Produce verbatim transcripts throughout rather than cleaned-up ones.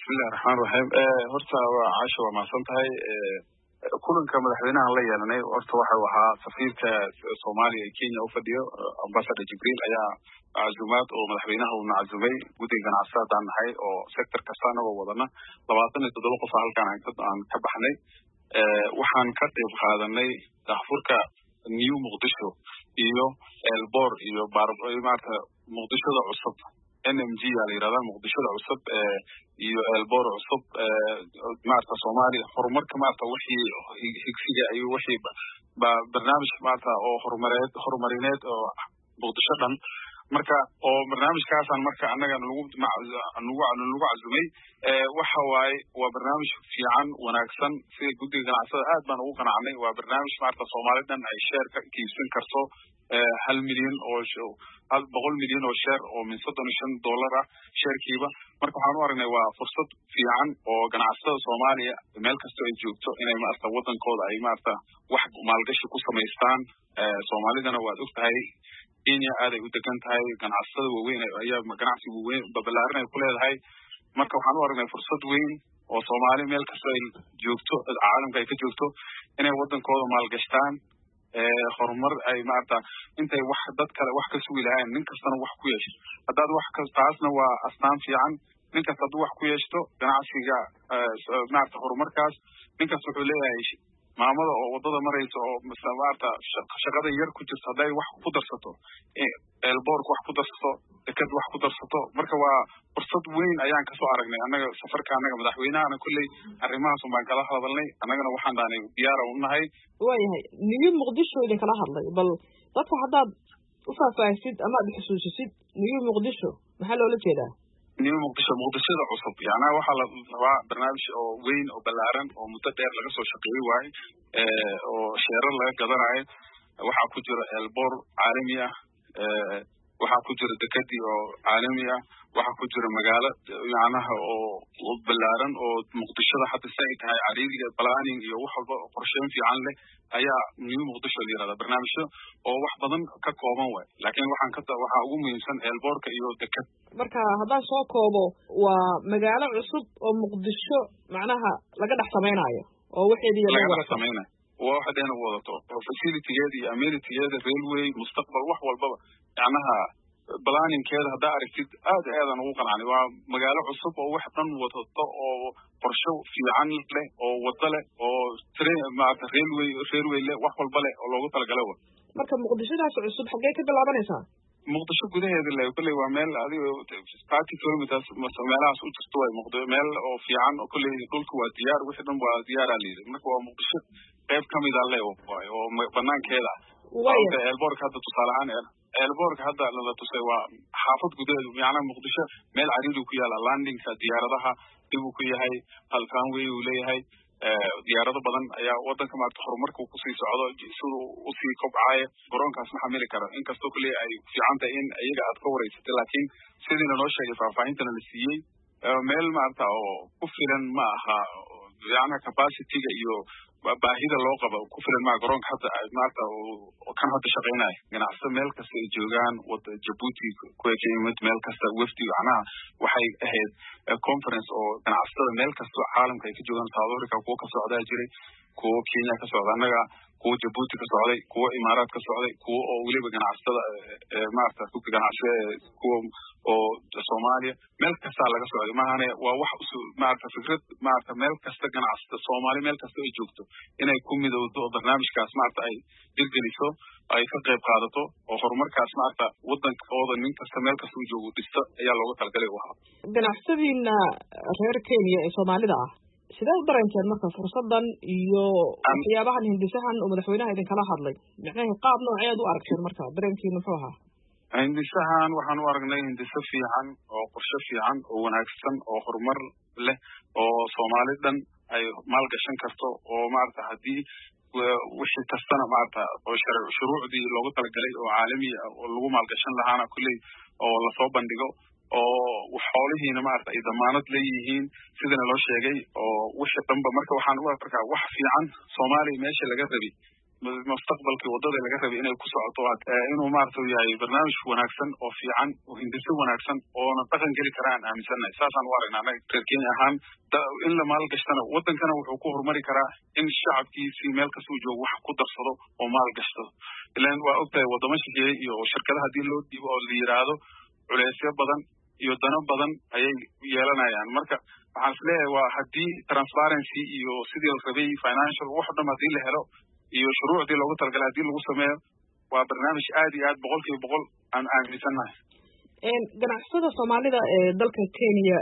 bismillahi raxmaani raxiim horta waa caasha waa mahadsan tahay kulanka madaxweynaha la yeelanay horta waxa uu ahaa safiirka Soomaaliya ee Kenya u fadhiyo ambassador Jibril ayaa casuumaad oo madaxweynaha uu nacazumay guddiga ganacsatada nahay oo sector kasta anagoo wadana labaatan iyo toddoba qof halkaan aan ka baxnay waxaan ka qayb qaadanay daahfurka New Muqdisho iyo Elbor iyo maarta Muqdishoda cusub N M G la yiraahdaa Muqdishoda cusub iyo Elbor cusub maarta Soomaaliya horumarka maarta wixii higsiga ay wixii barnaamij maarta oo horumareed horumarineed oo Muqdisho dhan marka oo barnaamijkaasan marka anaga lagu lagu lagu cazumay waxa waaye waa barnaamij fiican wanaagsan si guddiga ganacsatada aad baan ugu qanacnay waa barnaamij maarta Soomaaliya dhan ay share ka kiibsan karto hal milyan oo hal boqol milyan oo share oo min soddon iyo shan dollar ah sharekiiba marka waxaan u aragnay waa fursad fiican oo ganacsatada Soomaaliya meel kasta ay joogto inay maarta wadankooda ay maarta wax maalgashi ku sameystaan Soomaalidana waad ogtahay Kenya aad ay u degan tahay ganacsatada waaweyn ayaa ganacsi waaweyn babalaaran ay ku leedahay marka waxaan u aragnay fursad weyn oo Soomaali meel kasta ay joogto caalamka ay ka joogto inay wadankooda maalgashtaan ee horumar ay maarta intay wax dad kale wax ka sugi lahayn nin kastana wax ku yeesho hadaad wax ka taasna waa astaan fiican nin kasta wax ku yeeshto ganacsiga maarta horumarkaas nin kasta wuxuu leeyahay maamada oo wadada marayso oo maarta shaqada yar ku jirto haday wax ku darsato Elbork wax ku darsato dekad wax ku darsato marka waa fursad weyn ayaan ka soo aragnay anaga safarka anaga madaxweynaha kulley arrimahaas baan kala hadalnay anagana waxaan dhaanay diyaar u nahay waayahay New Muqdisho idin kala hadlay bal dadka hadaad u faahfaahisid ama aad xusuusisid New Muqdisho maxaa loola jeedaa New Muqdisho Muqdishoda cusub yaana waxa la rabaa barnaamij oo weyn oo balaaran oo muddo dheer laga soo shaqeeyay waay ee oo sheerar laga gadanayo waxa ku jira Elbor caalami ah ee waxa ku jira dekadi oo caalami ah waxa ku jira magaalo yaanaha oo balaaran oo Muqdishoda hadda say tahay cariiriga planning iyo wax walba qorsheyn fiican leh ayaa New Muqdisho la yiraahdaa barnaamijyo oo wax badan ka kooban way laakiin waxaan ka waxa ugu muhiimsan Elborka iyo dekad marka haddaan soo koobo waa magaalo cusub oo Muqdisho macnaha laga dhax sameeynayo oo waxeedii laga dhax sameeynayo oo waxdeena wadato oo facility-geeda iyo amenity-geeda railway mustaqbal wax walbaba yaanaha planning-keeda hadda aragtid aad aadan ugu qanacnay waa magaalo cusub oo wax dhan wadato oo qorshe fiican leh oo wada leh oo train maarta railway railway leh wax walba leh oo loogu talagalay marka Muqdishodaas cusub xagee ka bilaabanaysaa Muqdisho gudaheeda leh kulay waa meel adiga thirty kilometers meelahaas u jirto way Muqdisho meel oo fiican oo kulay dhulku waa diyaar wixii dhan waa diyaar ah leeyahay marka waa Muqdisho qayb kamid ah leh oo banaankeeda waa Elbork hadda tusaalahan Elbork hadda la tusay waa xaafad gudaheeda yaana Muqdisho meel cariiri ku yaala landingka diyaaradaha dib uu ku yahay halkaan way uu leeyahay diyaarado badan ayaa wadanka maarta horumarka ku sii socdo sidoo uu sii kobcay garoonkaas ma xamili karo inkastoo kale ay fiican tahay in ayaga aad ka wareysatay laakiin sidii loo sheegay faahfaahinta la siiyay meel maarta oo ku filan ma aha yaana capacity-ga iyo baahida loo qabo ku filan ma garoonka hadda maarta oo kan hadda shaqeynay ganacsiga meel kasta ay joogaan wada Djibouti ku ekeymad meel kasta wafdi macnaha waxay ahayd conference oo ganacsiga meel kasta caalamka ay ka joogaan South Africa kuwa ka socdaa jiray kuwa Kenya ka socda anaga kuwa Djibouti ka socday kuwa Imaaraat ka socday kuwa oo waliba ganacsiga maarta ku ganacsiga kuwa oo Soomaaliya meel kasta laga socday maahane waa wax maarta fikrad maarta meel kasta ganacsiga Soomaaliya meel kasta ay joogto inay ku midowdo barnaamijkaas maarta ay dirgeliso ay ka qayb qaadato oo horumarkaas maarta wadankooda nin kasta meel kasta uu joogo dhisto ayaa looga talagalay waxa ganacsadiina reer Kenya ee Soomaalida ah sidoo dareenteen marka fursadan iyo waxyaabahan hindisahan oo madaxweynaha idin kala hadlay macnaheedu qaab nooceed u aragteen marka dareenkiina muxuu ahaa hindisahan waxaan u aragnay hindisa fiican oo qorshe fiican oo wanaagsan oo horumar leh oo Soomaalidan ay maal gashan karto oo maarta hadii wixii kastana maarta oo shuruucdii loogu talagalay oo caalami ah oo lagu maal gashan lahaana kulay oo la soo bandhigo oo xoolihiina maarta ay damaanad leeyihiin sidana loo sheegay oo wixii dhanba marka waxaan u arkaa wax fiican Soomaaliya meesha laga rabi mustaqbalkii wadada laga rabay inay ku socoto inuu maaragtay yahay barnaamij wanaagsan oo fiican oo hindise wanaagsan oo na dhaqan geli karaan aaminsanahay saasaan u aragnaa anaga reer Kenya ahaan in la maalgashtana wadankana wuxuu ku horumari karaa in shacabkiisii meel kastuu joogo wax ku darsado oo maalgashto ilaan waa ogtahay wadamo shisheeye iyo shirkadaha haddii loo dhiibo oo la yiraahdo culeysyo badan iyo dano badan ayay yeelanayaan marka waxaan isleeyahay waa haddii transparency iyo sidii la rabay financial wax dhan haddii la helo iyo shuruucdii loogu talagalay haddii lagu sameeyo waa barnaamij aad iyo aad boqolkiiba boqol aan aaminsanahay ganacsatada soomaalida ee dalka Kenya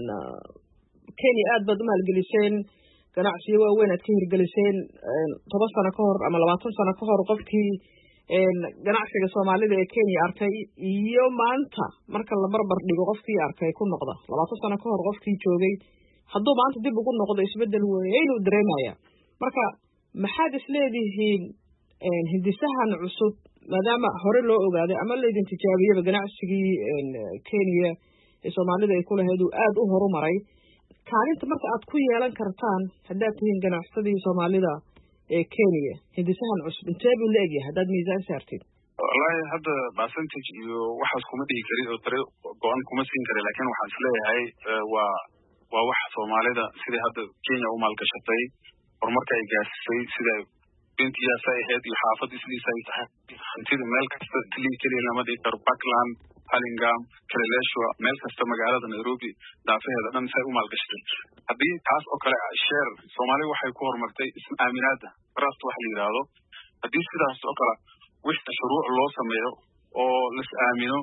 Kenya aad baad u maalgeliseen ganacsiyo waaweyn aad ka hirgeliseen toban sano ka hor ama labaatan sano ka hor qofkii ganacsiga soomaalida ee Kenya arkay iyo maanta marka la barbar dhigo qofkii arkay ku noqda labaatan sano ka hor qofkii joogay hadduu maanta dib ugu noqdo isbedel weyn inuu dareemaya marka maxaad isleedihiin hindisahan cusub maadaama hore loo ogaaday ama la idin tijaabiyaba ganacsigii Kenya ee soomaalida ay ku lahayd uu aad u horumaray kaalinta marka aad ku yeelan kartaan haddaad tihiin ganacsadii soomaalida ee Kenya hindisahan cusub intee buu la egyahay haddaad miisaan saartid wallahi hadda percentage iyo waxaas kuma dhihi karin oo tare go-aan kuma siin kara laakiin waxaan isleeyahay waa waa wax soomaalida sidai hadda Kenya u maalgashatay horumarka ay gaarsiisay sida bintiyaasa ahayd iyo xaafadii sidiisa ay tahay hantida meel kasta keliya keliya lama dhihi karo Parkland Hurlingham Kileleshwa meel kasta magaalada Nairobi daafaheeda dhan say u maalgashatay haddii taas oo kale share Soomaaliya waxay ku horumartay is-aaminaada trust wax la yiraahdo haddii sidaas oo kale wixii shuruuc loo sameeyo oo lis-aamino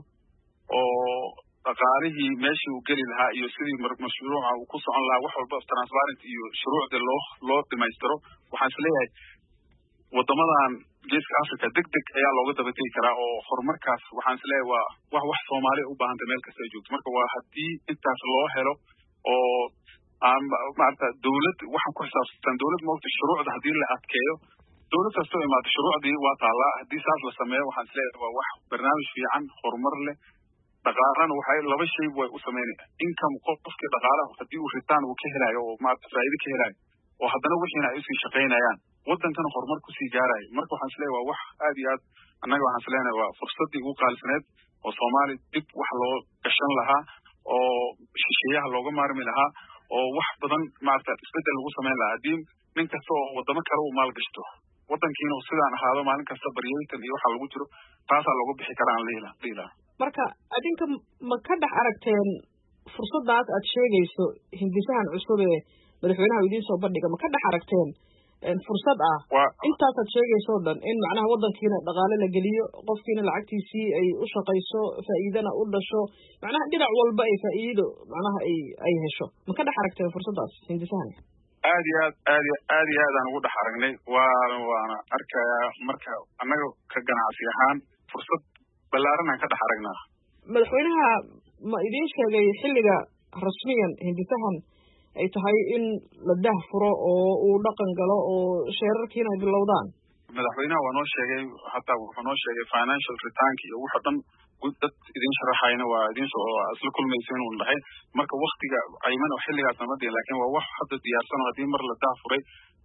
oo dhaqaalihii meeshii uu geli lahaa iyo sidii mashruuca uu ku socon lahaa wax walba transparent iyo shuruucda loo loo dhimaystiro waxaan isleeyahay wadamadan geeska Afrika degdeg ayaa looga daba tegi karaa oo horumarkaas waxaan isleeyahay waa wax wax Soomaaliya u baahan tahay meel kasta ay joogto marka waa haddii intaas loo helo oo aan maarta dawlad waxaan ku xisaabsan dawlad moogta shuruucda haddii la adkeeyo dawlad kasta oo imaado shuruucdii waa taala haddii saas la sameeyo waxaan isleeyahay waa wax barnaamij fiican horumar leh dhaqaalana waxay laba shay way u sameynayaan income qofkii dhaqaalaha haddii uu ritaan uu ka helayo oo maarta faa'iido ka helayo oo haddana wixiina ay usii shaqaynayaan waddankana horumar kusii gaarayo marka waxaan isleeyahay waa wax aad iyo aad annaga waxaan isleenahay waa fursaddii ugu qaalisaneed oo Soomaali dib wax loo gashan lahaa oo shisheeyaha looga maarmi lahaa oo wax badan maarta isbedel lagu sameyn lahaa haddii nin kasta oo wadamo kale uu maalgashto waddankiina uu sidaan ahaado maalin kasta baryooyinkan iyo waxa lagu jiro taasaa looga bixi karaa aan leeyahay marka adinka ma ka dhex aragteen fursadaas aad sheegayso hindisahan cusub ee madaxweynaha idiin soo bandhiga ma ka dhex aragteen fursad ah intaas aad sheegayso dhan in macnaha waddankiina dhaqaale la geliyo qofkiina lacagtiisii ay u shaqayso faa'iidana u dhasho macnaha dhinac walba ay faa'iido macnaha ay ay hesho ma ka dhex aragteen fursadaas hindisahan aad iyo aad aad iyo aad iyo aad aan ugu dhex aragnay waana waana arkayaa marka annaga ka ganacsi ahaan fursad ballaaran aan ka dhex aragnaa madaxweynaha ma idiin sheegay xilliga rasmiyan hindisahan ay tahay in la dah furo oo uu dhaqan galo oo sheerarkiina ay bilowdaan madaxweynaha waa noo sheegay hataa wuxuu noo sheegay financial return iyo wuxuu dhan dad idin sharaxayna waa idin soo asla kulmaysan uu dhahay marka waqtiga ayman oo xilligaas ma dhihin laakiin waa wax hadda diyaarsan oo hadii mar la dah furay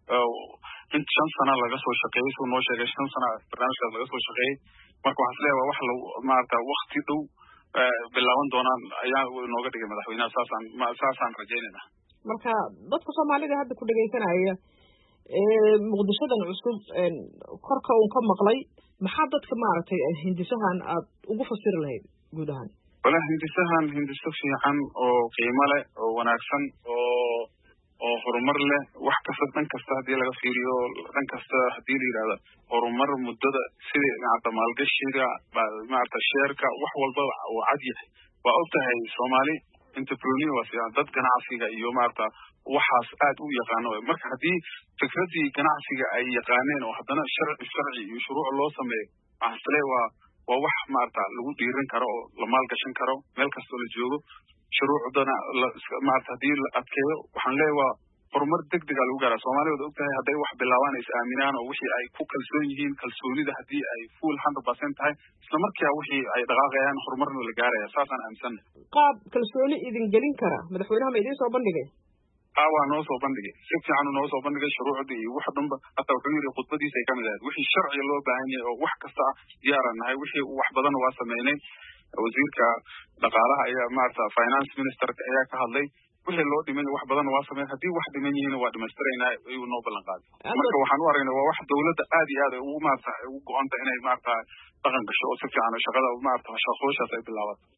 in shan sano laga soo shaqeeyay soo noo sheegay shan sano barnaamijkaas laga soo shaqeeyay marka waxaan isleeyahay wax la maarta waqti dhow bilaaban doonaan ayaa nooga dhigay madaxweynaha saasaan saasaan rajaynaynaa marka dadka Soomaalida hadda ku dhageysanaya ee muqdishadan cusub korka uu ka maqlay maxaa dadka maaragtay hindisahan aad ugu fasiri lahayd guud ahaan wala hindisahan hindiso fiican oo qiimo leh oo wanaagsan oo oo horumar leh wax kasta dhan kasta haddii laga fiiriyo dhan kasta haddii la yiraahdo horumar muddada sidii maarta maalgashiga maarta sheerka wax walba oo cad yahay waa ogtahay Soomaali entrepreneur waa fiican dad ganacsiga iyo maarta waxaas aad u yaqaano marka haddii fikradii ganacsiga ay yaqaaneen oo haddana sharci sharci iyo shuruuc loo sameeyo waxaan waa waa wax maarta lagu dhiiran karo oo la maalgashan karo meel kasta la joogo shuruucdana maarta haddii la adkeeyo waxaan leeyahay horumar degdeg ah lagu gaaraa Soomaaliya ogtahay hadday wax bilaabaan is aaminaan oo wixii ay ku kalsoon yihiin kalsoonida haddii ay full one hundred percent tahay isla markaa wixii ay dhaqaaqayaan horumarna la gaaraya saasaan aaminsan qaab kalsooni idin gelin kara madaxweynaha ma idin soo bandhigay aa waa noo soo bandhigay si fiican noo soo bandhigay shuruucdii iyo wax dhanba hataa wuxuu yidhi khudbadiisa ay kamid ahayd wixii sharciga loo baahan yahay oo wax kasta ah diyaaran nahay wixii wax badan waa sameynay wasiirka dhaqaalaha ayaa maarata finance ministerka ayaa ka hadlay wixii loo dhiman wax badan waa sameyn haddii wax dhiman yihiin waa dhamaystiraynaa ayuu noo ballan qaaday marka waxaan u aragnay waa wax dawladda aad iyo aad ay ugu maarata ugu go-anta inay maarata dhaqan gasho oo si fiican shaqada maarata shaqooyashaas ay bilaabato